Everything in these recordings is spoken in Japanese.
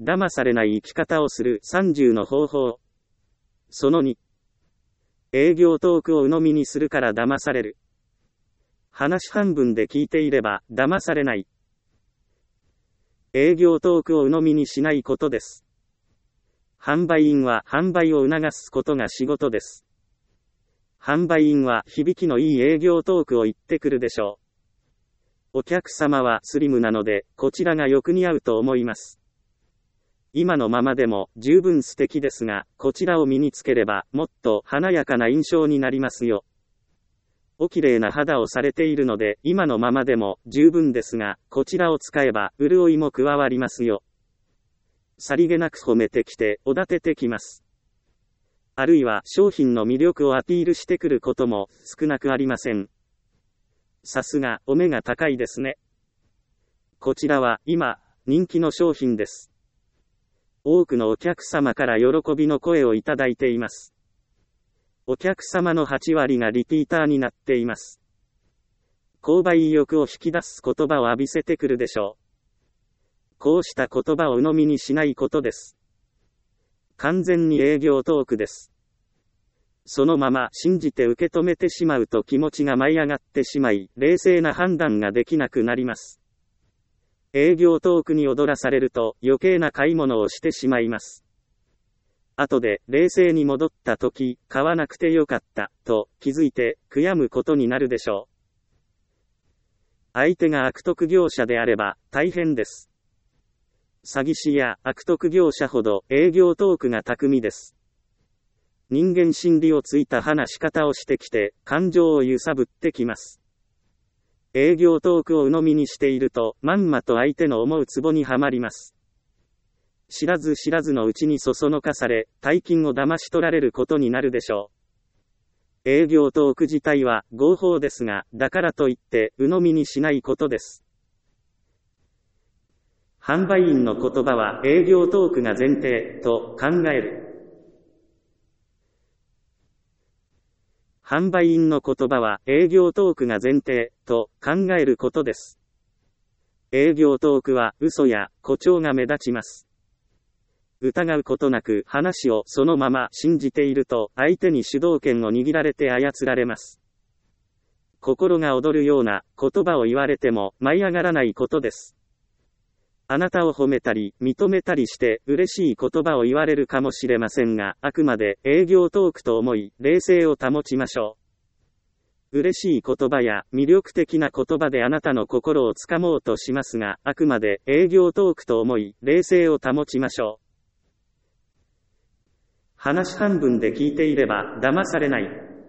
騙されない生き方をする30の方法。その2。営業トークを鵜呑みにするから騙される。話半分で聞いていれば騙されない。営業トークを鵜呑みにしないことです。販売員は販売を促すことが仕事です。販売員は響きのいい営業トークを言ってくるでしょう。お客様はスリムなので、こちらがよく似合うと思います。今のままでも十分素敵ですが、こちらを身につければもっと華やかな印象になりますよ。お綺麗な肌をされているので、今のままでも十分ですが、こちらを使えば潤いも加わりますよ。さりげなく褒めてきて、おだててきます。あるいは商品の魅力をアピールしてくることも少なくありません。さすが、お目が高いですね。こちらは今、人気の商品です。多くのお客様から喜びの声をいただいています。お客様の8割がリピーターになっています。購買意欲を引き出す言葉を浴びせてくるでしょう。こうした言葉を鵜呑みにしないことです。完全に営業トークです。そのまま信じて受け止めてしまうと気持ちが舞い上がってしまい、冷静な判断ができなくなります。営業トークに踊らされると余計な買い物をしてしまいます。後で冷静に戻った時、買わなくてよかった、と気づいて悔やむことになるでしょう。相手が悪徳業者であれば大変です。詐欺師や悪徳業者ほど営業トークが巧みです。人間心理をついた話し方をしてきて、感情を揺さぶってきます。営業トークを鵜呑みにしていると、まんまと相手の思うツボにはまります。知らず知らずのうちにそそのかされ、大金を騙し取られることになるでしょう。営業トーク自体は合法ですが、だからといって鵜呑みにしないことです。販売員の言葉は営業トークが前提と考える。販売員の言葉は営業トークが前提と考えることです。営業トークは嘘や誇張が目立ちます。疑うことなく話をそのまま信じていると相手に主導権を握られて操られます。心が躍るような言葉を言われても舞い上がらないことです。あなたを褒めたり認めたりして嬉しい言葉を言われるかもしれませんが、あくまで営業トークと思い冷静を保ちましょう。嬉しい言葉や魅力的な言葉であなたの心をつかもうとしますが、あくまで営業トークと思い冷静を保ちましょう。話半分で聞いていれば騙されない。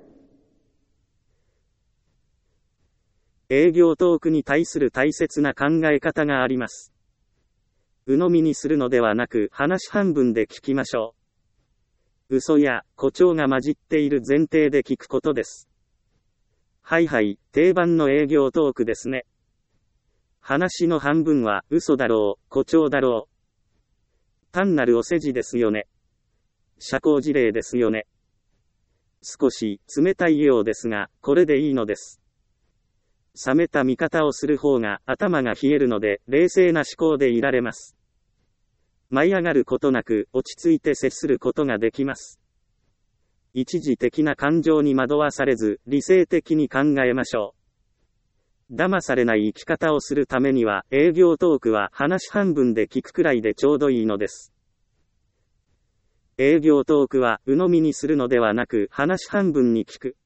営業トークに対する大切な考え方があります。鵜呑みにするのではなく話半分で聞きましょう。嘘や誇張が混じっている前提で聞くことです。はいはい、定番の営業トークですね。話の半分は嘘だろう、誇張だろう。単なるお世辞ですよね。社交辞令ですよね。少し冷たいようですが、これでいいのです。冷めた見方をする方が頭が冷えるので、冷静な思考でいられます。舞い上がることなく落ち着いて接することができます。一時的な感情に惑わされず、理性的に考えましょう。騙されない生き方をするためには、営業トークは話半分で聞くくらいでちょうどいいのです。営業トークは鵜呑みにするのではなく話半分に聞く。